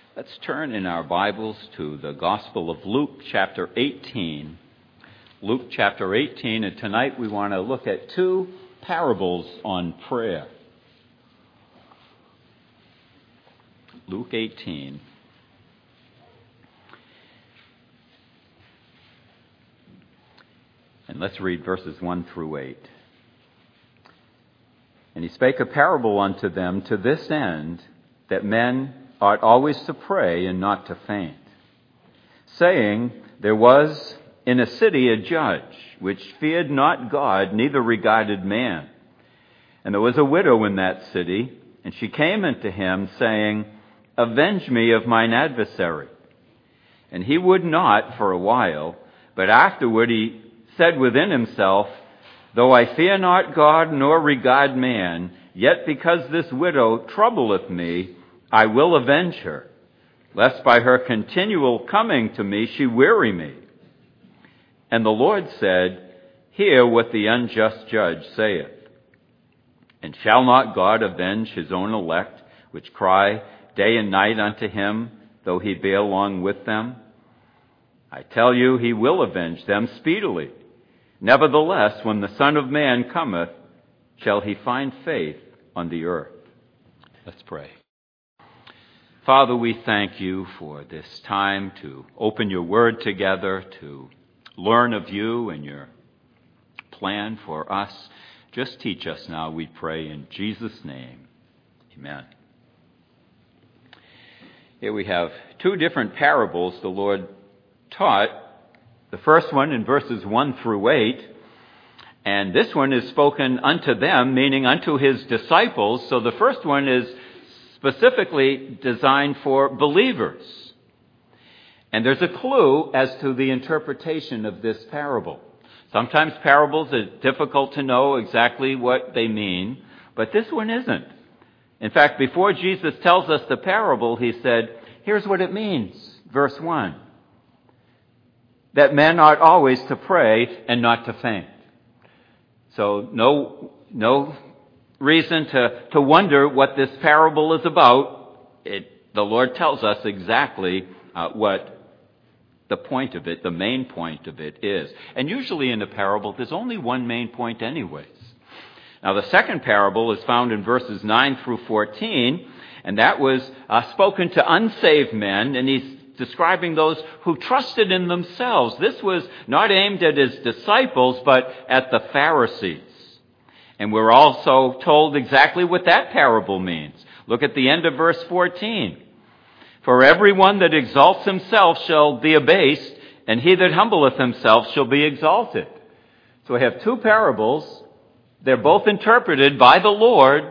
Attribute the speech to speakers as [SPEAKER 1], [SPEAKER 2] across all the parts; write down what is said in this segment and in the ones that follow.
[SPEAKER 1] Let's turn in our Bibles to the Gospel of Luke chapter 18. Luke chapter 18, and tonight we want to look at two parables on prayer. Luke 18. And let's read verses 1 through 8. And he spake a parable unto them to this end, that men ought always to pray and not to faint, saying, There was in a city a judge, which feared not God, neither regarded man. And there was a widow in that city, and she came unto him, saying, Avenge me of mine adversary. And he would not for a while, but afterward he said within himself, Though I fear not God, nor regard man, yet because this widow troubleth me, I will avenge her, lest by her continual coming to me she weary me. And the Lord said, Hear what the unjust judge saith. And shall not God avenge his own elect, which cry day and night unto him, though he bear long with them? I tell you, he will avenge them speedily. Nevertheless, when the Son of Man cometh, shall he find faith on the earth? Let's pray. Father, we thank you for this time to open your word together, to learn of you and your plan for us. Just teach us now, we pray, in Jesus' name. Amen. Here we have two different parables the Lord taught. The first one in verses 1 through 8, and this one is spoken unto them, meaning unto his disciples. So the first one is specifically designed for believers. And there's a clue as to the interpretation of this parable. Sometimes parables are difficult to know exactly what they mean, but this one isn't. In fact, before Jesus tells us the parable, he said, here's what it means. Verse 1. That men ought always to pray and not to faint. So no reason to wonder what this parable is about. The Lord tells us exactly what the point of it, the main point of it is. And usually in a parable, there's only one main point anyways. Now the second parable is found in verses 9 through 14, and that was spoken to unsaved men, and he's describing those who trusted in themselves. This was not aimed at his disciples, but at the Pharisees. And we're also told exactly what that parable means. Look at the end of verse 14. For everyone that exalts himself shall be abased, and he that humbleth himself shall be exalted. So we have two parables. They're both interpreted by the Lord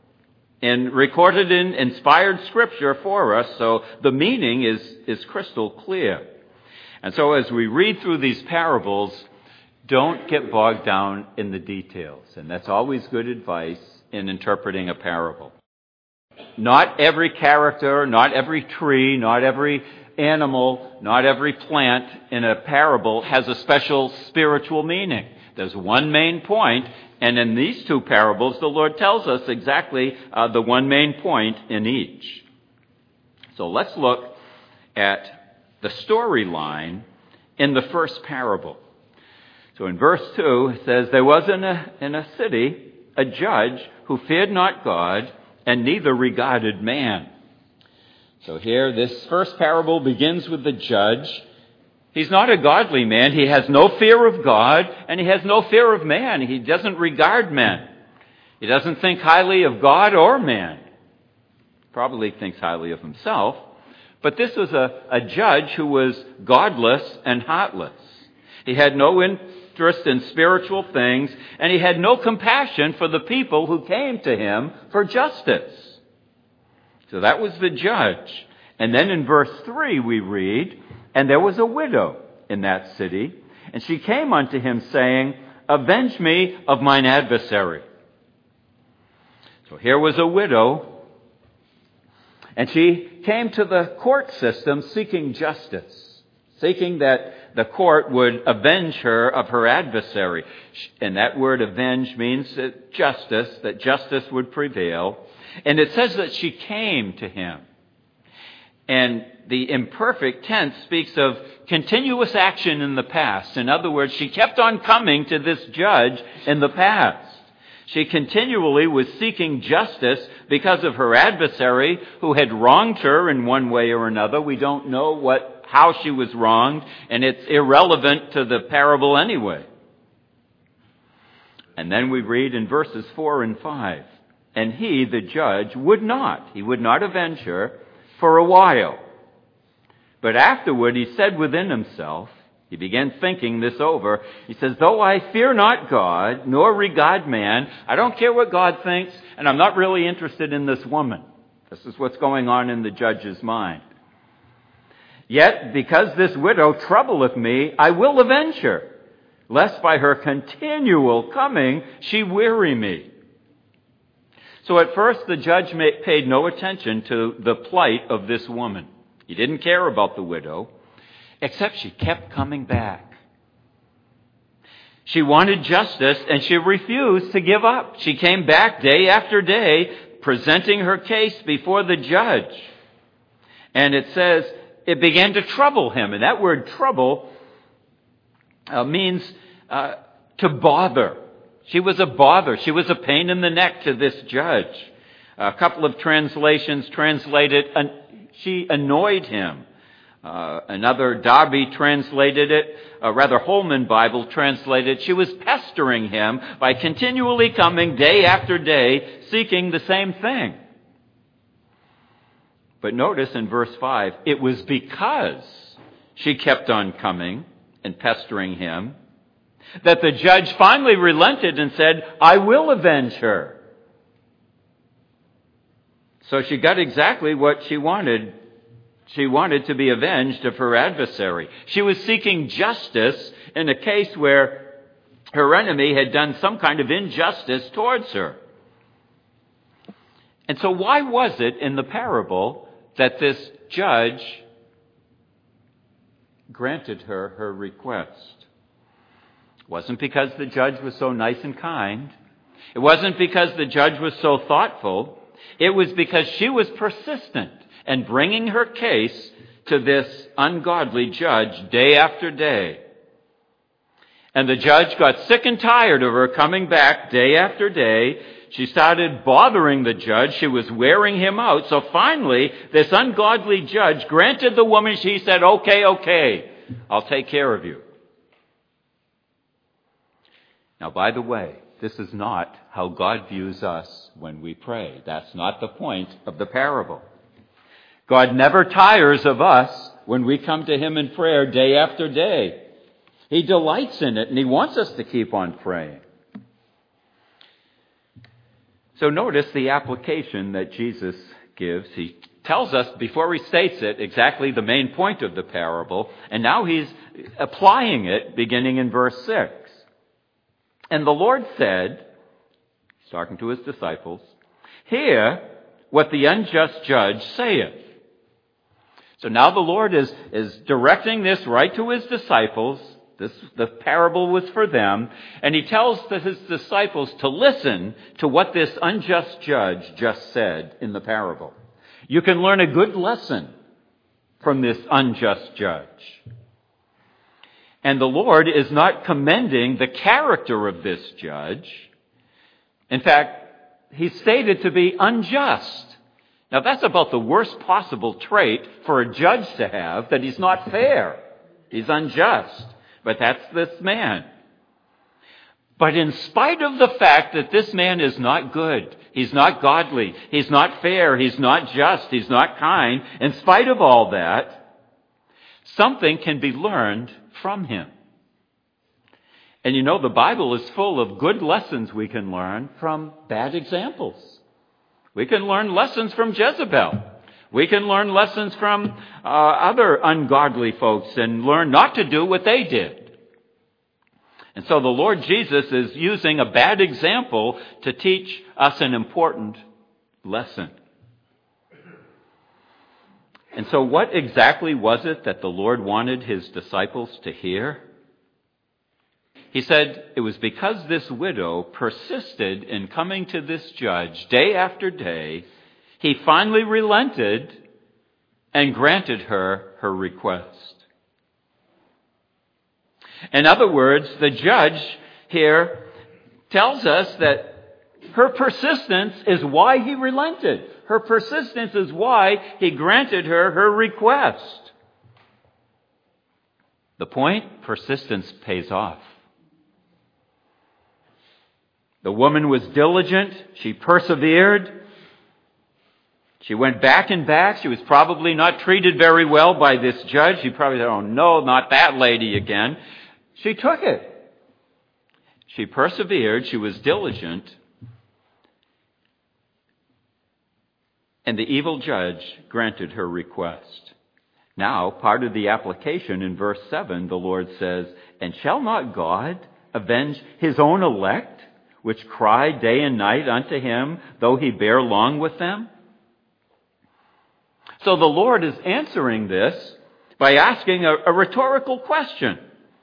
[SPEAKER 1] and recorded in inspired scripture for us, so the meaning is crystal clear. And so as we read through these parables, don't get bogged down in the details. And that's always good advice in interpreting a parable. Not every character, not every tree, not every animal, not every plant in a parable has a special spiritual meaning. There's one main point, and in these two parables, the Lord tells us exactly the one main point in each. So let's look at the storyline in the first parable. So in verse 2, it says, There was in a city a judge who feared not God, and neither regarded man. So here, this first parable begins with the judge. He's not a godly man. He has no fear of God, and he has no fear of man. He doesn't regard men. He doesn't think highly of God or man. Probably thinks highly of himself. But this was a judge who was godless and heartless. He had no interest in spiritual things, and he had no compassion for the people who came to him for justice. So that was the judge. And then in verse 3 we read, And there was a widow in that city, and she came unto him, saying, Avenge me of mine adversary. So here was a widow, and she came to the court system seeking justice, seeking that the court would avenge her of her adversary. And that word avenge means that justice would prevail. And it says that she came to him. And the imperfect tense speaks of continuous action in the past. In other words, she kept on coming to this judge in the past. She continually was seeking justice because of her adversary who had wronged her in one way or another. We don't know how she was wronged, and it's irrelevant to the parable anyway. And then we read in verses 4 and 5, and he, the judge, would not avenge her for a while. But afterward he said within himself, he began thinking this over. He says, though I fear not God, nor regard man, I don't care what God thinks, and I'm not really interested in this woman. This is what's going on in the judge's mind. Yet, because this widow troubleth me, I will avenge her, lest by her continual coming she weary me. So at first the judge paid no attention to the plight of this woman. He didn't care about the widow, except she kept coming back. She wanted justice, and she refused to give up. She came back day after day, presenting her case before the judge. And it says it began to trouble him. And that word trouble means to bother. She was a bother. She was a pain in the neck to this judge. A couple of translations translated, she annoyed him. Another Darby translated it, Holman Bible translated, she was pestering him by continually coming day after day, seeking the same thing. But notice in verse 5, it was because she kept on coming and pestering him that the judge finally relented and said, I will avenge her. So she got exactly what she wanted. She wanted to be avenged of her adversary. She was seeking justice in a case where her enemy had done some kind of injustice towards her. And so why was it in the parable that this judge granted her request? It wasn't because the judge was so nice and kind. It wasn't because the judge was so thoughtful. It was because she was persistent and bringing her case to this ungodly judge day after day. And the judge got sick and tired of her coming back day after day. She started bothering the judge. She was wearing him out. So finally, this ungodly judge granted the woman, she said, okay, I'll take care of you. Now, by the way, this is not how God views us when we pray. That's not the point of the parable. God never tires of us when we come to Him in prayer day after day. He delights in it, and He wants us to keep on praying. So notice the application that Jesus gives. He tells us, before he states it, exactly the main point of the parable, and now He's applying it beginning in verse 6. And the Lord said, He's talking to His disciples, hear what the unjust judge saith. So now the Lord is directing this right to His disciples. The parable was for them. And He tells His disciples to listen to what this unjust judge just said in the parable. You can learn a good lesson from this unjust judge. And the Lord is not commending the character of this judge. In fact, He's stated to be unjust. Now that's about the worst possible trait for a judge to have, that he's not fair. He's unjust. But that's this man. But in spite of the fact that this man is not good, he's not godly, he's not fair, he's not just, he's not kind, in spite of all that, something can be learned from him. And you know, the Bible is full of good lessons we can learn from bad examples. We can learn lessons from Jezebel. We can learn lessons from other ungodly folks and learn not to do what they did. And so the Lord Jesus is using a bad example to teach us an important lesson. And so what exactly was it that the Lord wanted His disciples to hear? He said it was because this widow persisted in coming to this judge day after day, He finally relented and granted her her request. In other words, the judge here tells us that her persistence is why he relented. Her persistence is why he granted her her request. The point? Persistence pays off. The woman was diligent. She persevered. She went back and back. She was probably not treated very well by this judge. She probably said, oh no, not that lady again. She took it. She persevered. She was diligent. And the evil judge granted her request. Now, part of the application in verse 7, the Lord says, and shall not God avenge his own elect, which cry day and night unto him, though he bear long with them? So the Lord is answering this by asking a rhetorical question.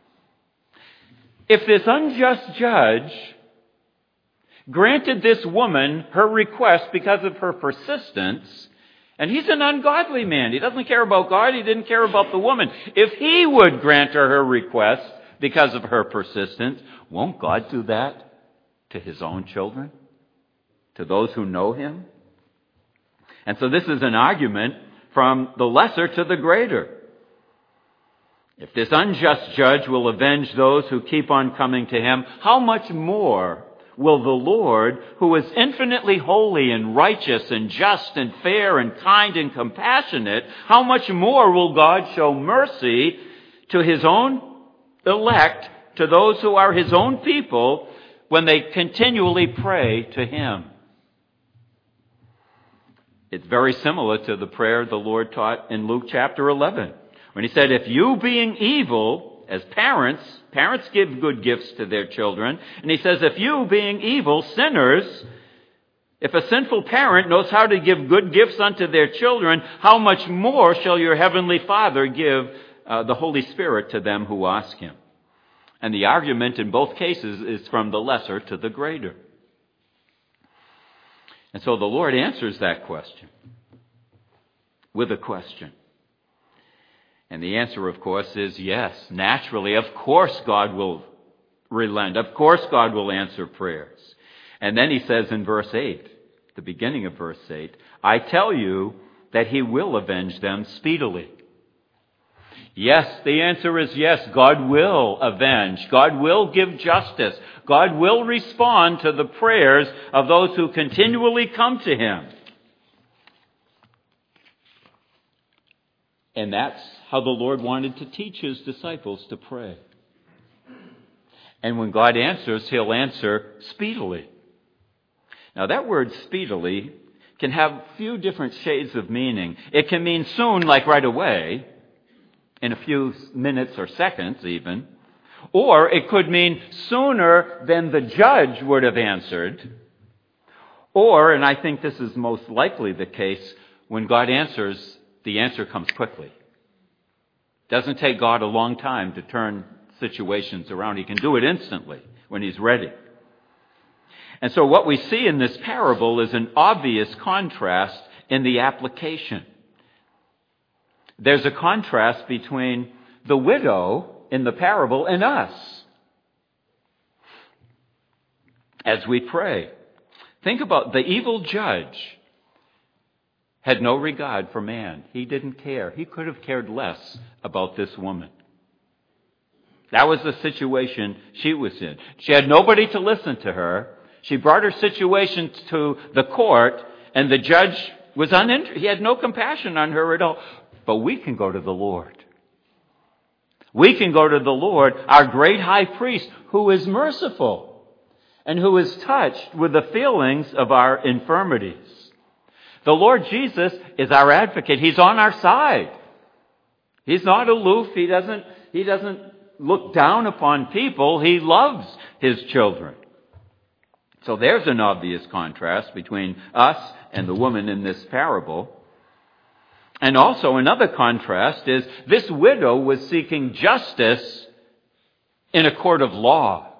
[SPEAKER 1] If this unjust judge granted this woman her request because of her persistence, and he's an ungodly man. He doesn't care about God. He didn't care about the woman. If he would grant her request because of her persistence, won't God do that to his own children? To those who know him? And so this is an argument from the lesser to the greater. If this unjust judge will avenge those who keep on coming to him, how much more will the Lord, who is infinitely holy and righteous and just and fair and kind and compassionate, how much more will God show mercy to his own elect, to those who are his own people, when they continually pray to him? It's very similar to the prayer the Lord taught in Luke chapter 11, when he said, if you being evil, as parents give good gifts to their children. And he says, if you being evil, sinners, if a sinful parent knows how to give good gifts unto their children, how much more shall your heavenly Father give the Holy Spirit to them who ask him? And the argument in both cases is from the lesser to the greater. And so the Lord answers that question with a question. And the answer, of course, is yes. Naturally, of course God will relent. Of course God will answer prayers. And then he says in verse 8, the beginning of verse 8, I tell you that he will avenge them speedily. Yes, the answer is yes. God will avenge. God will give justice. God will respond to the prayers of those who continually come to him. And that's how the Lord wanted to teach his disciples to pray. And when God answers, he'll answer speedily. Now that word speedily can have a few different shades of meaning. It can mean soon, like right away, in a few minutes or seconds even. Or it could mean sooner than the judge would have answered. Or, and I think this is most likely the case, when God answers, the answer comes quickly. It doesn't take God a long time to turn situations around. He can do it instantly when he's ready. And so what we see in this parable is an obvious contrast in the application. There's a contrast between the widow in the parable and us. As we pray, think about the evil judge had no regard for man. He didn't care. He could have cared less about this woman. That was the situation she was in. She had nobody to listen to her. She brought her situation to the court, and the judge was uninterested. He had no compassion on her at all. But we can go to the Lord. We can go to the Lord, our great high priest, who is merciful and who is touched with the feelings of our infirmities. The Lord Jesus is our advocate. He's on our side. He's not aloof. He doesn't look down upon people. He loves his children. So there's an obvious contrast between us and the woman in this parable. And also another contrast is this widow was seeking justice in a court of law.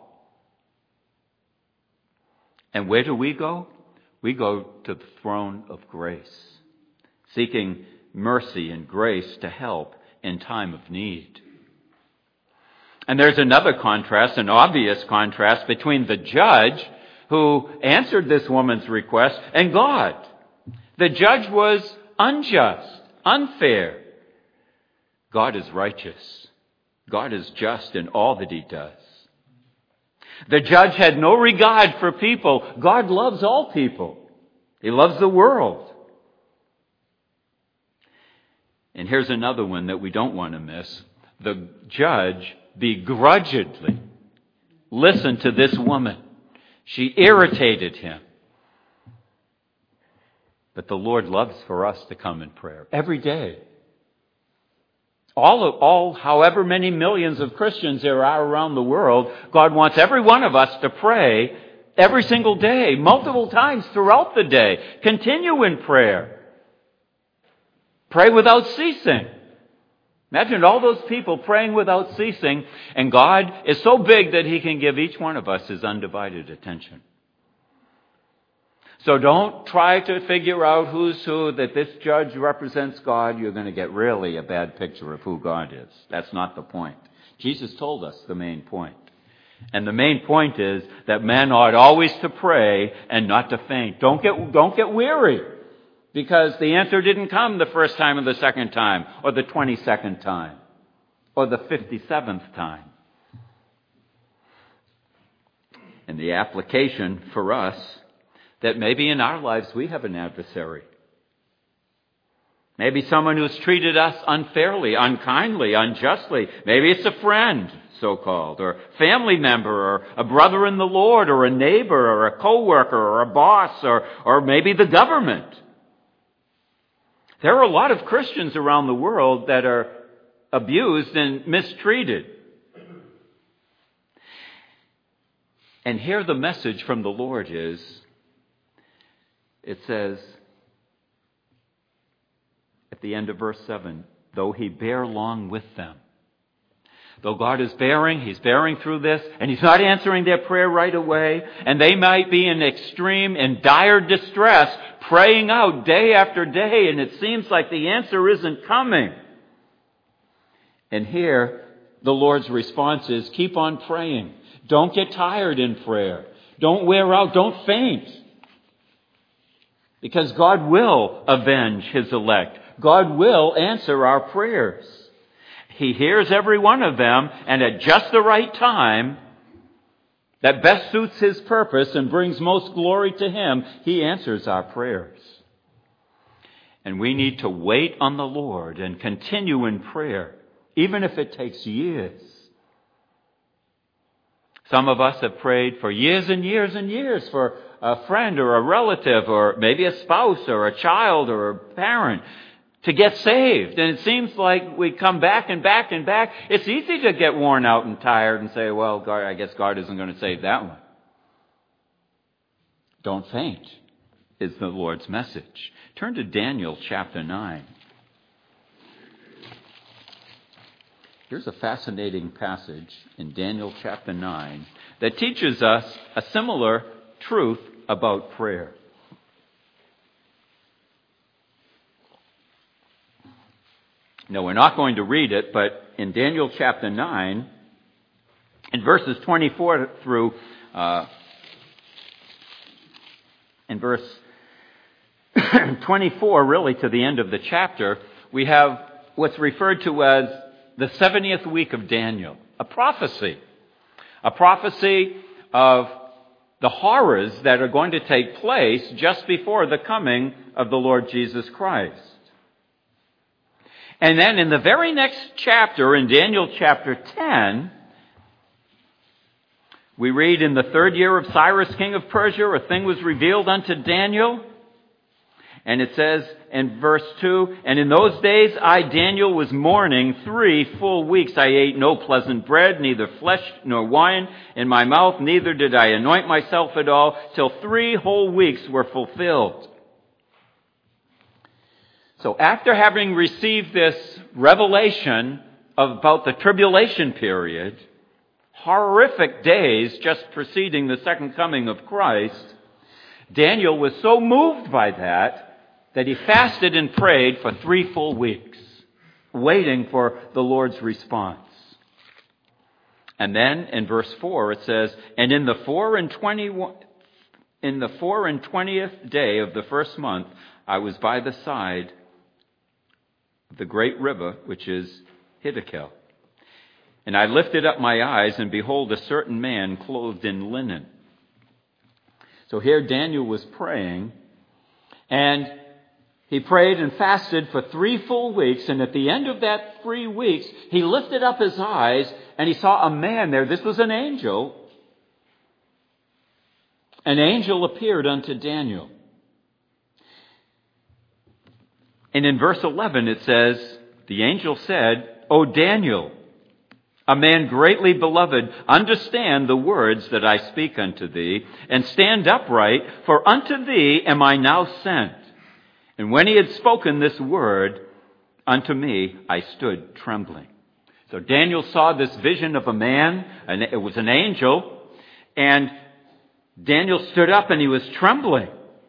[SPEAKER 1] And where do we go? We go to the throne of grace, seeking mercy and grace to help in time of need. And there's another contrast, an obvious contrast, between the judge who answered this woman's request and God. The judge was unjust, unfair. God is righteous. God is just in all that he does. The judge had no regard for people. God loves all people. He loves the world. And here's another one that we don't want to miss. The judge begrudgingly listened to this woman. She irritated him. But the Lord loves for us to come in prayer every day. All however many millions of Christians there are around the world, God wants every one of us to pray every single day, multiple times throughout the day. Continue in prayer. Pray without ceasing. Imagine all those people praying without ceasing, and God is so big that he can give each one of us his undivided attention. So don't try to figure out who's who, that this judge represents God. You're going to get really a bad picture of who God is. That's not the point. Jesus told us the main point. And the main point is that men ought always to pray and not to faint. Don't get weary, because the answer didn't come the first time or the second time or the 22nd time or the 57th time. And the application for us, that maybe in our lives we have an adversary. Maybe someone who's treated us unfairly, unkindly, unjustly. Maybe it's a friend, so-called, or family member, or a brother in the Lord, or a neighbor, or a co-worker, or a boss, or maybe the government. There are a lot of Christians around the world that are abused and mistreated. And here the message from the Lord is, it says at the end of verse 7, though he bear long with them. Though God is bearing, he's bearing through this, and he's not answering their prayer right away, and they might be in extreme and dire distress, praying out day after day, and it seems like the answer isn't coming. And here, the Lord's response is, keep on praying. Don't get tired in prayer. Don't wear out. Don't faint. Because God will avenge his elect. God will answer our prayers. He hears every one of them, and at just the right time, that best suits his purpose and brings most glory to him, he answers our prayers. And we need to wait on the Lord and continue in prayer, even if it takes years. Some of us have prayed for years and years and years for a friend or a relative or maybe a spouse or a child or a parent to get saved. And it seems like we come back and back and back. It's easy to get worn out and tired and say, well, God, I guess God isn't going to save that one. Don't faint is the Lord's message. Turn to Daniel chapter 9. Here's a fascinating passage in Daniel chapter 9 that teaches us a similar truth about prayer. No, we're not going to read it, but in Daniel chapter 9, in verses 24 through, in verse 24, really to the end of the chapter, we have what's referred to as the 70th week of Daniel, a prophecy of the horrors that are going to take place just before the coming of the Lord Jesus Christ. And then in the very next chapter, in Daniel chapter 10, we read, in the 3rd year of Cyrus, king of Persia, a thing was revealed unto Daniel. And it says in verse 2, and in those days I, Daniel, was mourning 3 full weeks. I ate no pleasant bread, neither flesh nor wine in my mouth, neither did I anoint myself at all, till 3 whole weeks were fulfilled. So after having received this revelation about the tribulation period, horrific days just preceding the second coming of Christ, Daniel was so moved by that that he fasted and prayed for 3 full weeks, waiting for the Lord's response. And then in verse 4 it says, "And in the 24th day of the first month, I was by the side of the great river, which is Hiddekel. And I lifted up my eyes, and behold, a certain man clothed in linen." So here Daniel was praying, and he prayed and fasted for 3 full weeks, and at the end of that 3 weeks, he lifted up his eyes, and he saw a man there. This was an angel. An angel appeared unto Daniel. And in verse 11 it says, the angel said, "O Daniel, a man greatly beloved, understand the words that I speak unto thee, and stand upright, for unto thee am I now sent." And when he had spoken this word unto me, I stood trembling. So Daniel saw this vision of a man, and it was an angel, and Daniel stood up and he was trembling.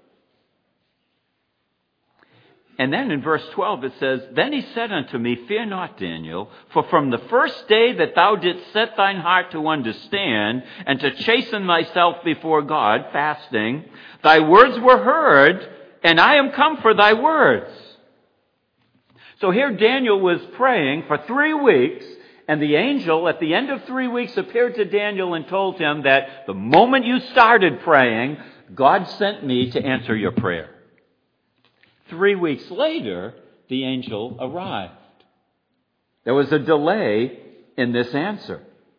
[SPEAKER 1] And then in verse 12 it says, "Then he said unto me, Fear not, Daniel, for from the first day that thou didst set thine heart to understand, and to chasten thyself before God, fasting, thy words were heard, and I am come for thy words." So here Daniel was praying for 3 weeks, and the angel at the end of 3 weeks appeared to Daniel and told him that the moment you started praying, God sent me to answer your prayer. 3 weeks later, the angel arrived. There was a delay in this answer.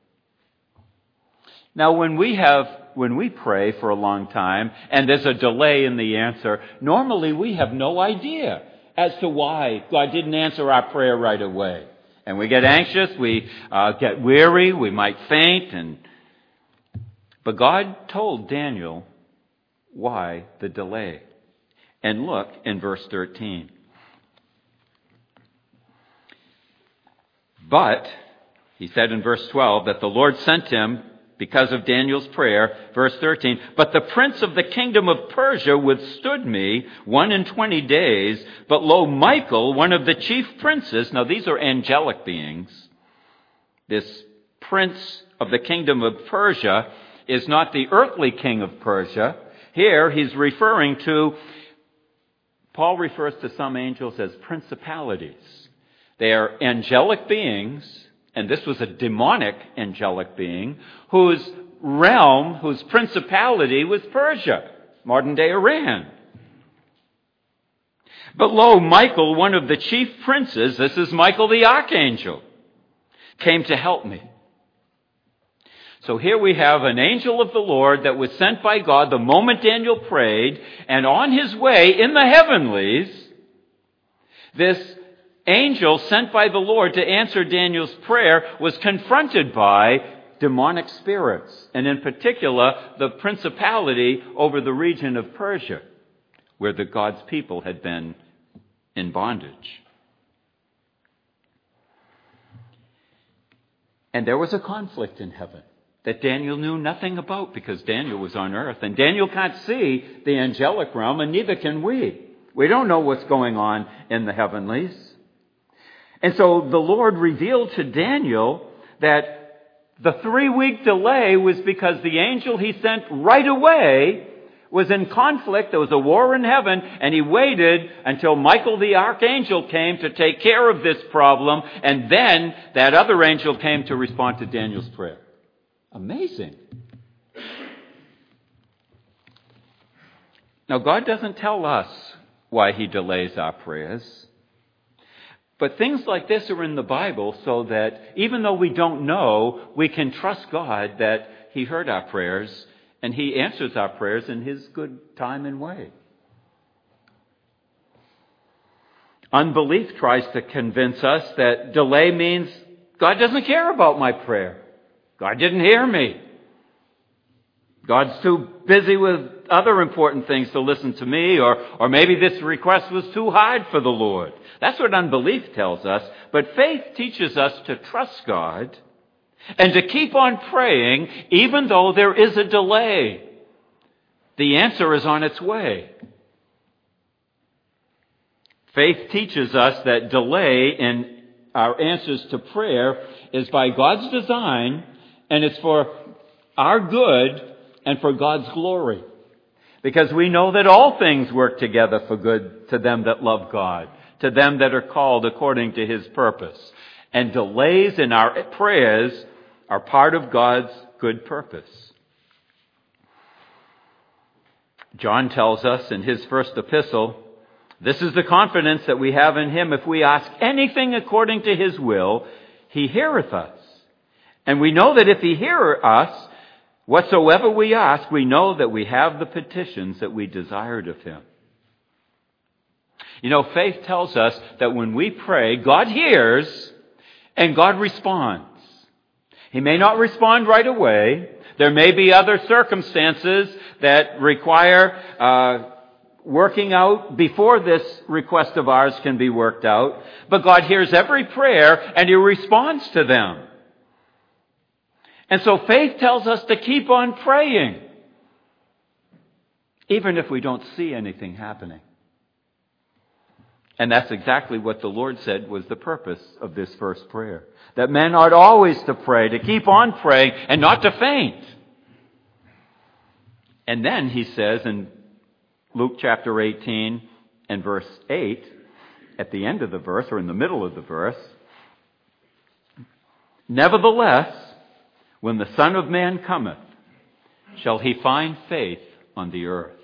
[SPEAKER 1] Now, when we pray for a long time and there's a delay in the answer, normally we have no idea as to why God didn't answer our prayer right away. And we get anxious, we get weary, we might faint. But God told Daniel why the delay. And look in verse 13. "But," he said in verse 12, that the Lord sent him because of Daniel's prayer. Verse 13, "But the prince of the kingdom of Persia withstood me 21 days. But lo, Michael, one of the chief princes," now these are angelic beings. This prince of the kingdom of Persia is not the earthly king of Persia. Here he's referring to, Paul refers to some angels as principalities. They are angelic beings, and this was a demonic angelic being, whose realm, whose principality was Persia, modern-day Iran. "But lo, Michael, one of the chief princes," this is Michael the archangel, "came to help me." So here we have an angel of the Lord that was sent by God the moment Daniel prayed, and on his way in the heavenlies, this angel sent by the Lord to answer Daniel's prayer was confronted by demonic spirits, and in particular, the principality over the region of Persia, where God's people had been in bondage. And there was a conflict in heaven that Daniel knew nothing about, because Daniel was on earth. And Daniel can't see the angelic realm, and neither can we. We don't know what's going on in the heavenlies. And so the Lord revealed to Daniel that the 3-week delay was because the angel he sent right away was in conflict. There was a war in heaven, and he waited until Michael the archangel came to take care of this problem, and then that other angel came to respond to Daniel's prayer. Amazing. Now, God doesn't tell us why he delays our prayers. But things like this are in the Bible so that even though we don't know, we can trust God that he heard our prayers and he answers our prayers in his good time and way. Unbelief tries to convince us that delay means God doesn't care about my prayer. God didn't hear me. God's too busy with other important things to listen to me, or maybe this request was too hard for the Lord. That's what unbelief tells us. But faith teaches us to trust God and to keep on praying even though there is a delay. The answer is on its way. Faith teaches us that delay in our answers to prayer is by God's design, and it's for our good and for God's glory. Because we know that all things work together for good to them that love God, to them that are called according to His purpose. And delays in our prayers are part of God's good purpose. John tells us in his first epistle, "This is the confidence that we have in Him. If we ask anything according to His will, He heareth us. And we know that if He heareth us, whatsoever we ask, we know that we have the petitions that we desired of Him." You know, faith tells us that when we pray, God hears and God responds. He may not respond right away. There may be other circumstances that require working out before this request of ours can be worked out. But God hears every prayer and He responds to them. And so faith tells us to keep on praying, even if we don't see anything happening. And that's exactly what the Lord said was the purpose of this first prayer. That men ought always to pray, to keep on praying, and not to faint. And then He says in Luke chapter 18 and verse 8, at the end of the verse, or in the middle of the verse, "Nevertheless, when the Son of Man cometh, shall He find faith on the earth?"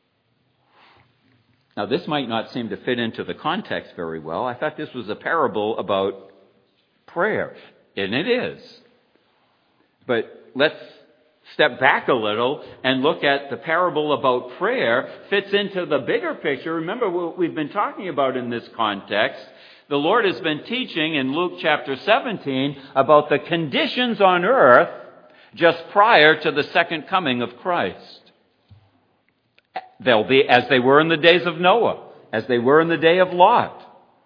[SPEAKER 1] Now, this might not seem to fit into the context very well. I thought this was a parable about prayer, and it is. But let's step back a little and look at the parable about prayer fits into the bigger picture. Remember what we've been talking about in this context. The Lord has been teaching in Luke chapter 17 about the conditions on earth just prior to the second coming of Christ. They'll be as they were in the days of Noah, as they were in the day of Lot.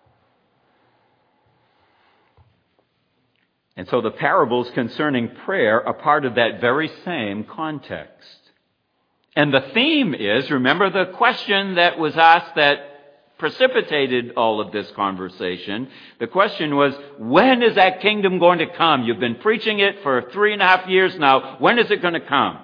[SPEAKER 1] And so the parables concerning prayer are part of that very same context. And the theme is, remember the question that was asked that precipitated all of this conversation. The question was, when is that kingdom going to come? You've been preaching it for 3.5 years now. When is it going to come?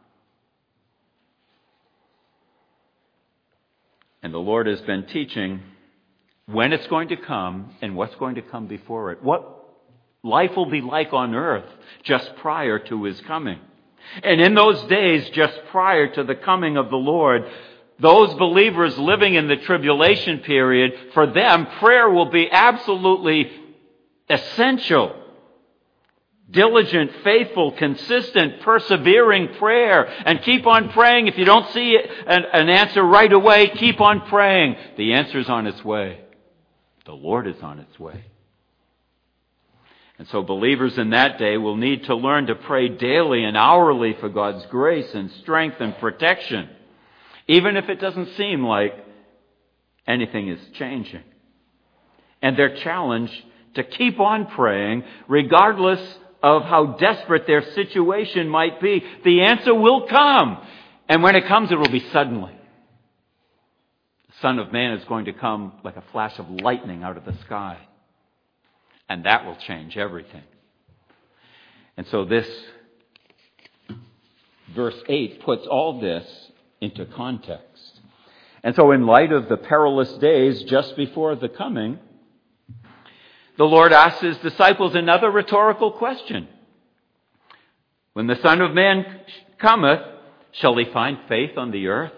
[SPEAKER 1] And the Lord has been teaching when it's going to come and what's going to come before it. What life will be like on earth just prior to His coming. And in those days, just prior to the coming of the Lord, those believers living in the tribulation period, for them, prayer will be absolutely essential. Diligent, faithful, consistent, persevering prayer. And keep on praying. If you don't see an answer right away, keep on praying. The answer's on its way. The Lord is on its way. And so believers in that day will need to learn to pray daily and hourly for God's grace and strength and protection, even if it doesn't seem like anything is changing. And they're challenged to keep on praying regardless of how desperate their situation might be. The answer will come. And when it comes, it will be suddenly. The Son of Man is going to come like a flash of lightning out of the sky. And that will change everything. And so this verse 8 puts all this into context. And so in light of the perilous days just before the coming, the Lord asks His disciples another rhetorical question. When the Son of Man cometh, shall He find faith on the earth?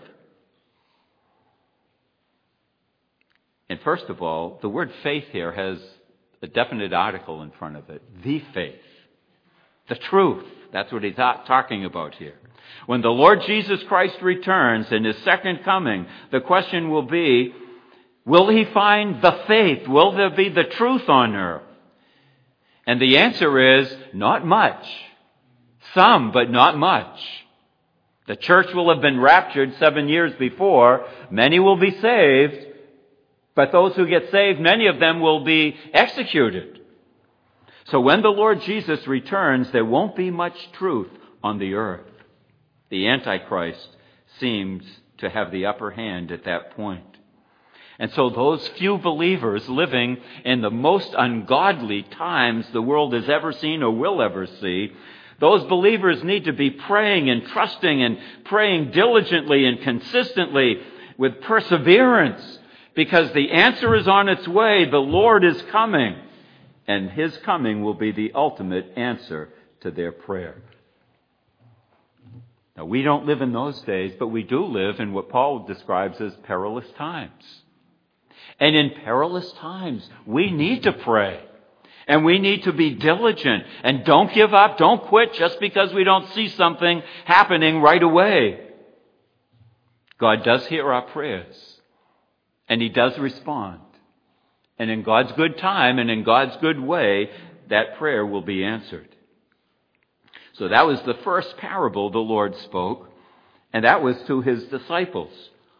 [SPEAKER 1] And first of all, the word faith here has a definite article in front of it. The faith. The truth. That's what He's talking about here. When the Lord Jesus Christ returns in His second coming, the question will be, will He find the faith? Will there be the truth on earth? And the answer is, not much. Some, but not much. The church will have been raptured 7 years before. Many will be saved. But those who get saved, many of them will be executed. So when the Lord Jesus returns, there won't be much truth on the earth. The Antichrist seems to have the upper hand at that point. And so those few believers living in the most ungodly times the world has ever seen or will ever see, those believers need to be praying and trusting and praying diligently and consistently with perseverance, because the answer is on its way. The Lord is coming, and His coming will be the ultimate answer to their prayer. Now, we don't live in those days, but we do live in what Paul describes as perilous times. And in perilous times, we need to pray. And we need to be diligent. And don't give up, don't quit just because we don't see something happening right away. God does hear our prayers. And He does respond. And in God's good time and in God's good way, that prayer will be answered. So that was the first parable the Lord spoke, and that was to His disciples.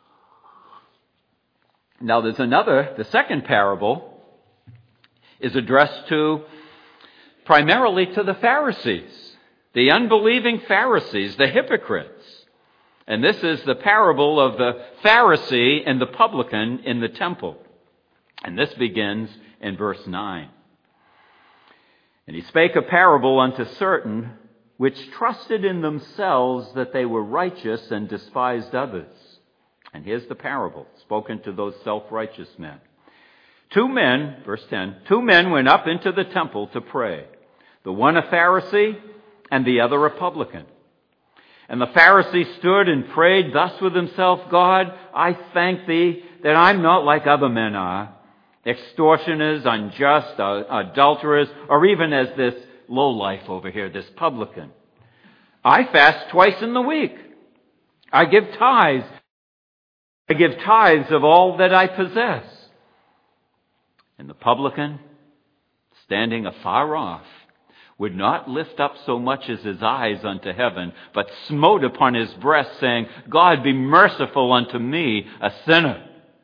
[SPEAKER 1] Now there's another, the second parable is addressed primarily to the Pharisees, the unbelieving Pharisees, the hypocrites. And this is the parable of the Pharisee and the publican in the temple. And this begins in verse 9. And He spake a parable unto certain which trusted in themselves that they were righteous and despised others. And here's the parable spoken to those self-righteous men. 2 men, verse 10, 2 men went up into the temple to pray, the one a Pharisee and the other a publican. And the Pharisee stood and prayed thus with himself, God, I thank Thee that I'm not like other men are, extortioners, unjust, adulterers, or even as this lowlife over here, this publican. I fast twice in the week. I give tithes. I give tithes of all that I possess. And the publican, standing afar off, would not lift up so much as his eyes unto heaven, but smote upon his breast, saying, God, be merciful unto me, a sinner.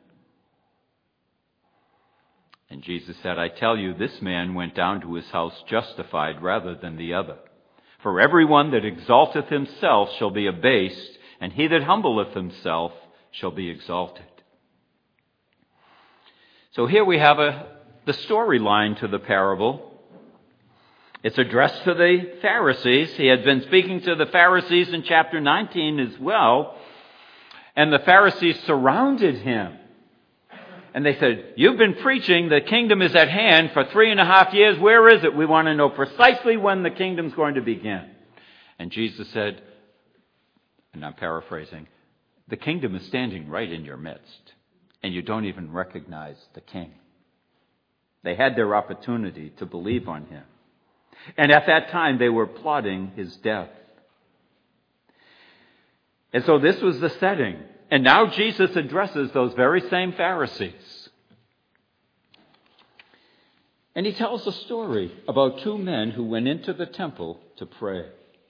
[SPEAKER 1] And Jesus said, I tell you, this man went down to his house justified rather than the other. For everyone that exalteth himself shall be abased, and he that humbleth himself shall be exalted. So here we have the storyline to the parable. It's addressed to the Pharisees. He had been speaking to the Pharisees in chapter 19 as well. And the Pharisees surrounded Him. And they said, you've been preaching the kingdom is at hand for 3.5 years. Where is it? We want to know precisely when the kingdom's going to begin. And Jesus said, and I'm paraphrasing, the kingdom is standing right in your midst. And you don't even recognize the king. They had their opportunity to believe on Him. And at that time, they were plotting His death. And so this was the setting. And now Jesus addresses those very same Pharisees. And He tells a story about 2 men who went into the temple to pray.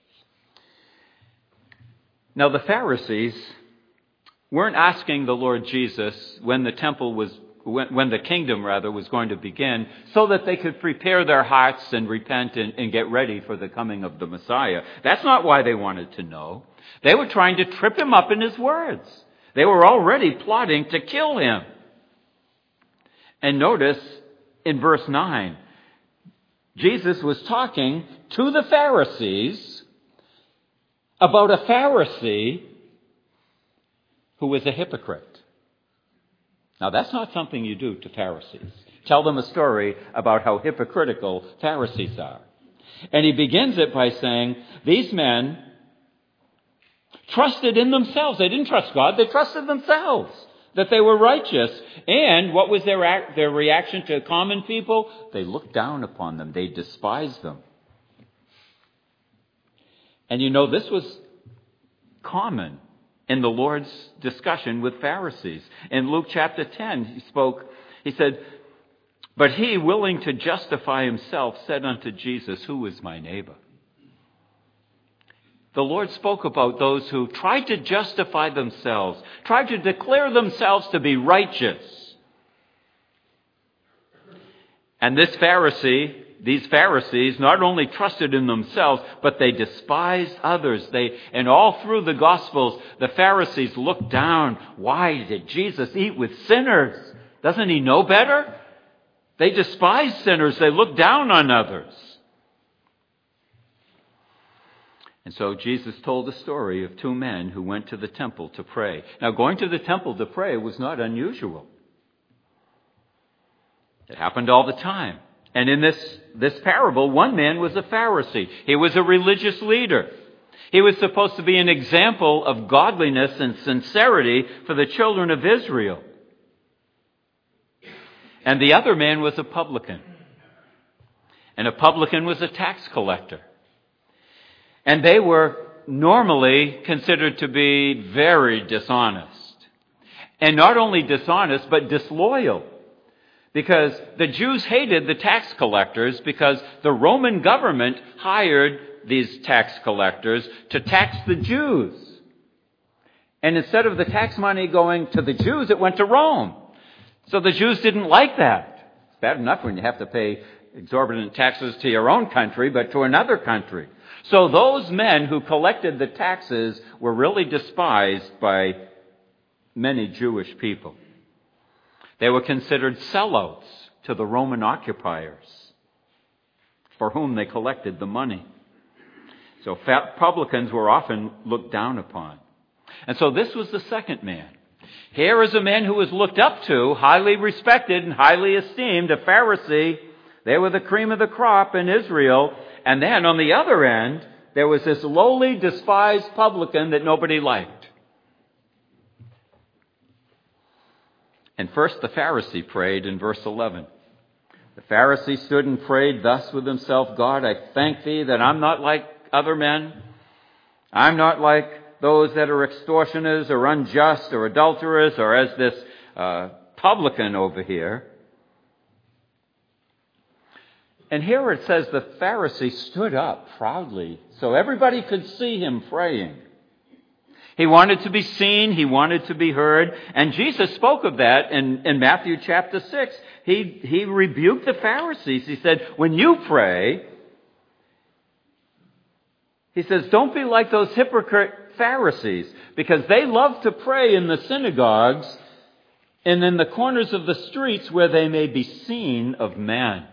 [SPEAKER 1] Now the Pharisees weren't asking the Lord Jesus when the kingdom was going to begin, so that they could prepare their hearts and repent and get ready for the coming of the Messiah. That's not why they wanted to know. They were trying to trip Him up in His words. They were already plotting to kill Him. And notice in verse 9, Jesus was talking to the Pharisees about a Pharisee who was a hypocrite. Now, that's not something you do to Pharisees. Tell them a story about how hypocritical Pharisees are. And He begins it by saying, these men trusted in themselves. They didn't trust God. They trusted themselves, that they were righteous. And what was their reaction to common people? They looked down upon them. They despised them. And this was common in the Lord's discussion with Pharisees. In Luke chapter 10, He said, but He, willing to justify Himself, said unto Jesus, who is my neighbor? The Lord spoke about those who tried to justify themselves, tried to declare themselves to be righteous. And this Pharisee these Pharisees not only trusted in themselves, but they despised others. And all through the Gospels, the Pharisees looked down. Why did Jesus eat with sinners? Doesn't he know better? They despised sinners. They looked down on others. And so Jesus told a story of two men who went to the temple to pray. Now, going to the temple to pray was not unusual. It happened all the time. And in this parable, one man was a Pharisee. He was a religious leader. He was supposed to be an example of godliness and sincerity for the children of Israel. And the other man was a publican. And a publican was a tax collector. And they were normally considered to be very dishonest. And not only dishonest, but disloyal. Because the Jews hated the tax collectors because the Roman government hired these tax collectors to tax the Jews. And instead of the tax money going to the Jews, it went to Rome. So the Jews didn't like that. It's bad enough when you have to pay exorbitant taxes to your own country, but to another country. So those men who collected the taxes were really despised by many Jewish people. They were considered sellouts to the Roman occupiers for whom they collected the money. So publicans were often looked down upon. And so this was the second man. Here is a man who was looked up to, highly respected and highly esteemed, a Pharisee. They were the cream of the crop in Israel. And then on the other end, there was this lowly, despised publican that nobody liked. And first the Pharisee prayed in verse 11. The Pharisee stood and prayed thus with himself, God, I thank thee that I'm not like other men. I'm not like those that are extortioners or unjust or adulterers or as this publican over here. And here it says the Pharisee stood up proudly so everybody could see him praying. He wanted to be seen. He wanted to be heard. And Jesus spoke of that in Matthew chapter 6. He rebuked the Pharisees. He said, when you pray, he says, don't be like those hypocrite Pharisees, because they love to pray in the synagogues and in the corners of the streets where they may be seen of men.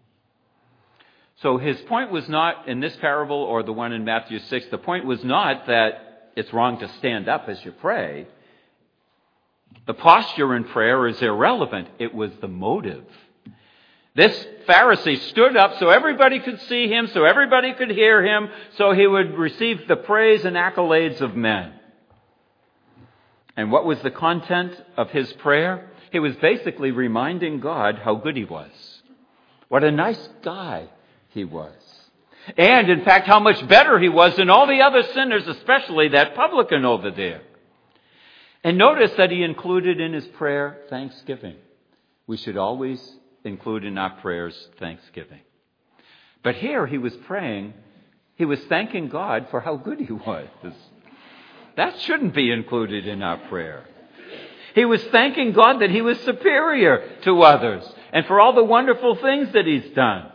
[SPEAKER 1] So his point was not in this parable or the one in Matthew 6, the point was not that it's wrong to stand up as you pray. The posture in prayer is irrelevant. It was the motive. This Pharisee stood up so everybody could see him, so everybody could hear him, so he would receive the praise and accolades of men. And what was the content of his prayer? He was basically reminding God how good he was. What a nice guy he was. And, in fact, how much better he was than all the other sinners, especially that publican over there. And notice that he included in his prayer thanksgiving. We should always include in our prayers thanksgiving. But here he was praying, he was thanking God for how good he was. That shouldn't be included in our prayer. He was thanking God that he was superior to others and for all the wonderful things that he's done.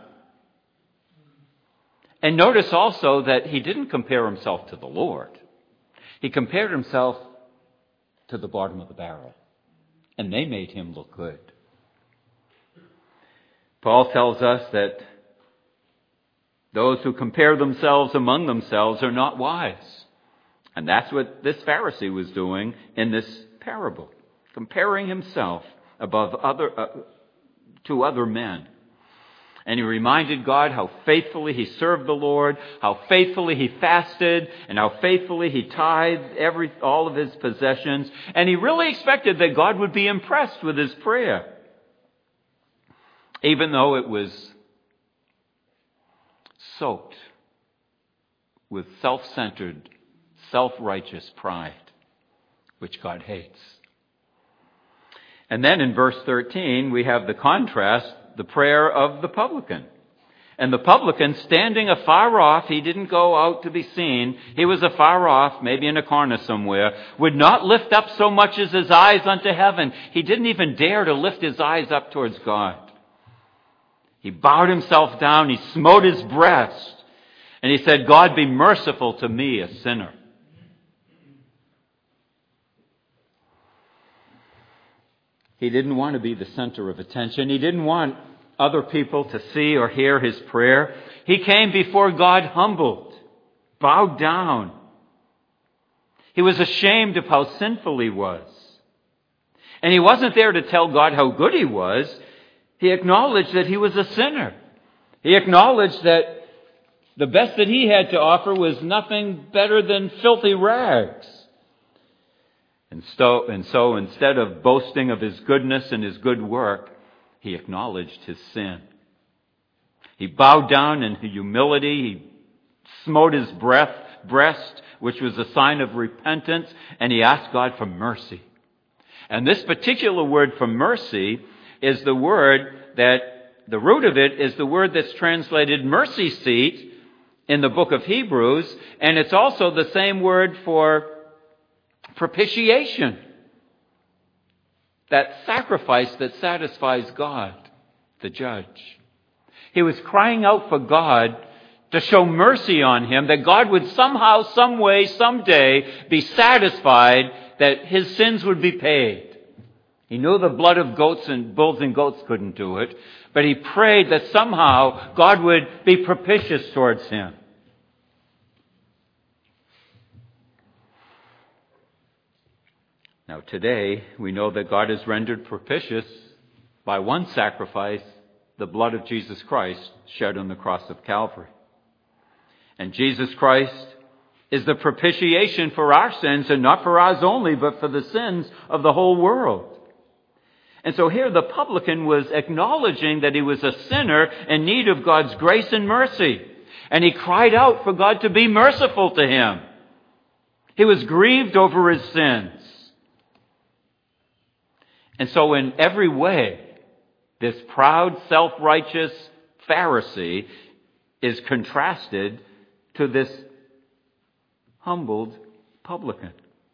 [SPEAKER 1] And notice also that he didn't compare himself to the Lord. He compared himself to the bottom of the barrel. And they made him look good. Paul tells us that those who compare themselves among themselves are not wise. And that's what this Pharisee was doing in this parable. Comparing himself to other men. And he reminded God how faithfully he served the Lord, how faithfully he fasted, and how faithfully he tithed all of his possessions. And he really expected that God would be impressed with his prayer, even though it was soaked with self-centered, self-righteous pride, which God hates. And then in verse 13, we have the contrast, the prayer of the publican. And the publican, standing afar off, he didn't go out to be seen. He was afar off, maybe in a corner somewhere, would not lift up so much as his eyes unto heaven. He didn't even dare to lift his eyes up towards God. He bowed himself down, he smote his breast, and he said, God, be merciful to me, a sinner. He didn't want to be the center of attention. He didn't want other people to see or hear his prayer. He came before God humbled, bowed down. He was ashamed of how sinful he was. And he wasn't there to tell God how good he was. He acknowledged that he was a sinner. He acknowledged that the best that he had to offer was nothing better than filthy rags. And so instead of boasting of his goodness and his good work, he acknowledged his sin. He bowed down in humility. He smote his breast, which was a sign of repentance, and he asked God for mercy. And this particular word for mercy is the word that, the root of it is the word that's translated mercy seat in the book of Hebrews, and it's also the same word for propitiation. That sacrifice that satisfies God, the judge. He was crying out for God to show mercy on him, that God would somehow, some way, someday be satisfied that his sins would be paid. He knew the blood of goats and bulls and goats couldn't do it, but he prayed that somehow God would be propitious towards him. Now today, we know that God is rendered propitious by one sacrifice, the blood of Jesus Christ shed on the cross of Calvary. And Jesus Christ is the propitiation for our sins, and not for ours only, but for the sins of the whole world. And so here the publican was acknowledging that he was a sinner in need of God's grace and mercy. And he cried out for God to be merciful to him. He was grieved over his sins. And so in every way, this proud, self-righteous Pharisee is contrasted to this humbled publican.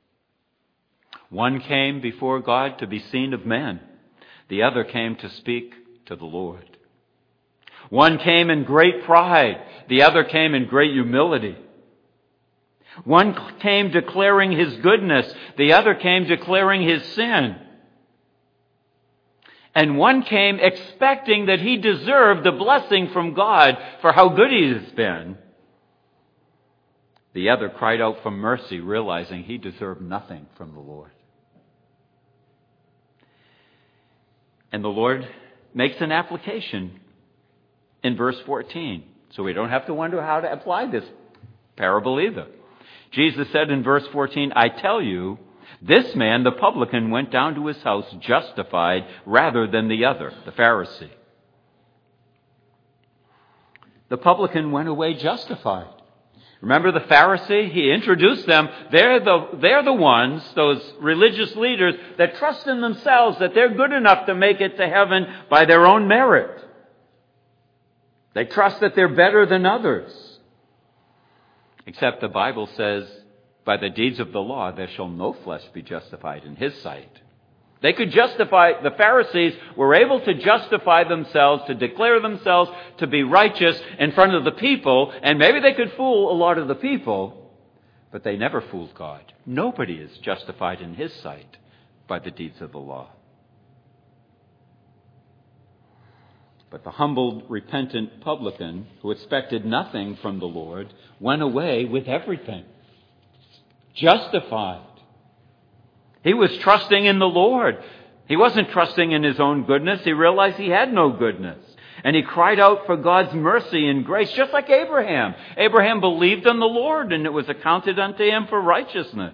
[SPEAKER 1] One came before God to be seen of men. The other came to speak to the Lord. One came in great pride. The other came in great humility. One came declaring his goodness. The other came declaring his sin. And one came expecting that he deserved the blessing from God for how good he has been. The other cried out for mercy, realizing he deserved nothing from the Lord. And the Lord makes an application in verse 14. So we don't have to wonder how to apply this parable either. Jesus said in verse 14, I tell you, this man, the publican, went down to his house justified rather than the other, the Pharisee. The publican went away justified. Remember the Pharisee? He introduced them. They're the ones, those religious leaders, that trust in themselves that they're good enough to make it to heaven by their own merit. They trust that they're better than others. Except the Bible says, by the deeds of the law, there shall no flesh be justified in his sight. They could justify, the Pharisees were able to justify themselves, to declare themselves to be righteous in front of the people, and maybe they could fool a lot of the people, but they never fooled God. Nobody is justified in his sight by the deeds of the law. But the humbled, repentant publican, who expected nothing from the Lord, went away with everything. Justified. He was trusting in the Lord. He wasn't trusting in his own goodness. He realized he had no goodness. And he cried out for God's mercy and grace, just like Abraham. Abraham believed in the Lord, and it was accounted unto him for righteousness.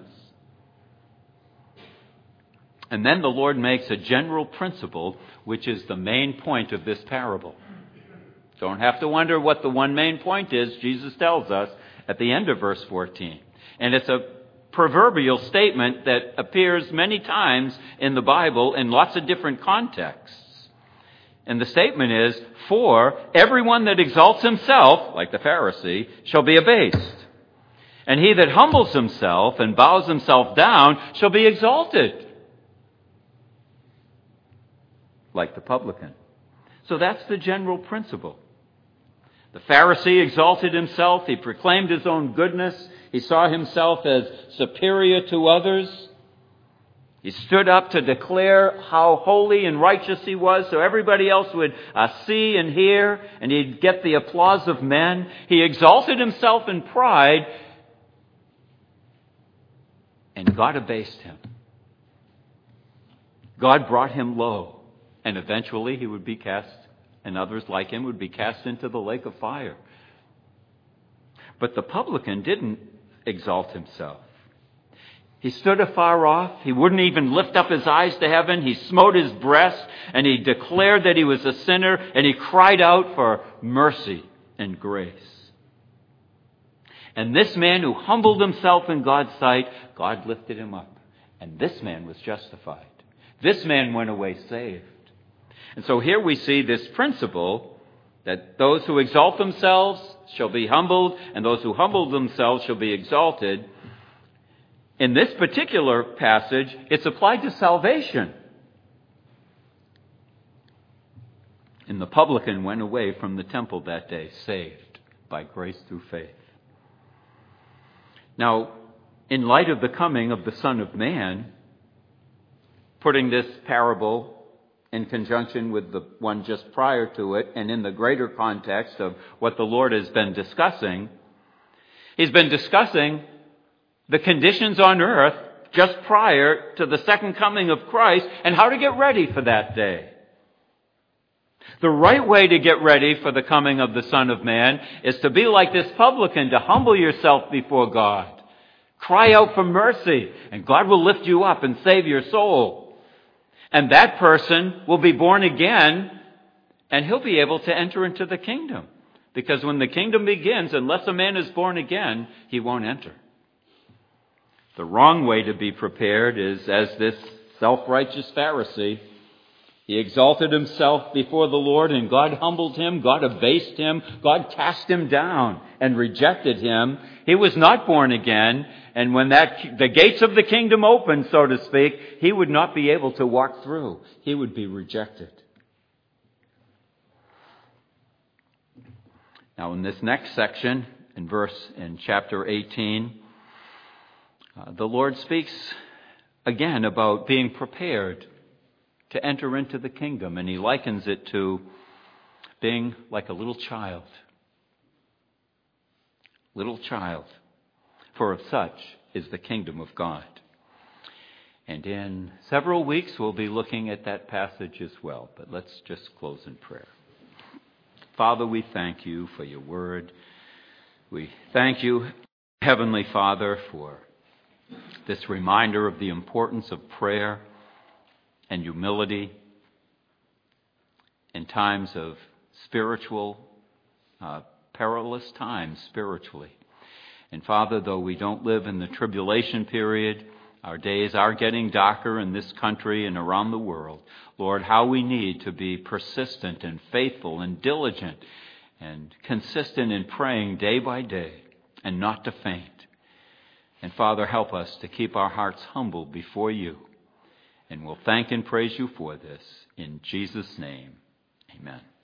[SPEAKER 1] And then the Lord makes a general principle, which is the main point of this parable. Don't have to wonder what the one main point is. Jesus tells us at the end of verse 14. And it's a proverbial statement that appears many times in the Bible in lots of different contexts. And the statement is, for everyone that exalts himself, like the Pharisee, shall be abased. And he that humbles himself and bows himself down shall be exalted. Like the publican. So that's the general principle. The Pharisee exalted himself. He proclaimed his own goodness. He saw himself as superior to others. He stood up to declare how holy and righteous he was so everybody else would see and hear, and he'd get the applause of men. He exalted himself in pride, and God abased him. God brought him low, and eventually he would be cast, and others like him would be cast into the lake of fire. But the publican didn't exalt himself. He stood afar off. He wouldn't even lift up his eyes to heaven. He smote his breast, and he declared that he was a sinner, and he cried out for mercy and grace. And this man who humbled himself in God's sight, God lifted him up. And this man was justified. This man went away saved. And so here we see this principle that those who exalt themselves shall be humbled, and those who humble themselves shall be exalted. In this particular passage, it's applied to salvation. And the publican went away from the temple that day, saved by grace through faith. Now, in light of the coming of the Son of Man, putting this parable in conjunction with the one just prior to it, and in the greater context of what the Lord has been discussing, He's been discussing the conditions on earth just prior to the second coming of Christ and how to get ready for that day. The right way to get ready for the coming of the Son of Man is to be like this publican, to humble yourself before God. Cry out for mercy, and God will lift you up and save your soul. And that person will be born again, and he'll be able to enter into the kingdom. Because when the kingdom begins, unless a man is born again, he won't enter. The wrong way to be prepared is as this self-righteous Pharisee. He exalted himself before the Lord, and God humbled him, God abased him, God cast him down and rejected him. He was not born again, and when the gates of the kingdom opened, so to speak, he would not be able to walk through. He would be rejected. Now in this next section, in chapter 18, the Lord speaks again about being prepared to enter into the kingdom, and he likens it to being like a little child. Little child, for of such is the kingdom of God. And in several weeks we'll be looking at that passage as well, but let's just close in prayer. Father, we thank you for your word. We thank you, Heavenly Father, for this reminder of the importance of prayer and humility in times of spiritual, perilous times spiritually. And Father, though we don't live in the tribulation period, our days are getting darker in this country and around the world. Lord, how we need to be persistent and faithful and diligent and consistent in praying day by day and not to faint. And Father, help us to keep our hearts humble before you. And we'll thank and praise you for this. In Jesus' name, amen.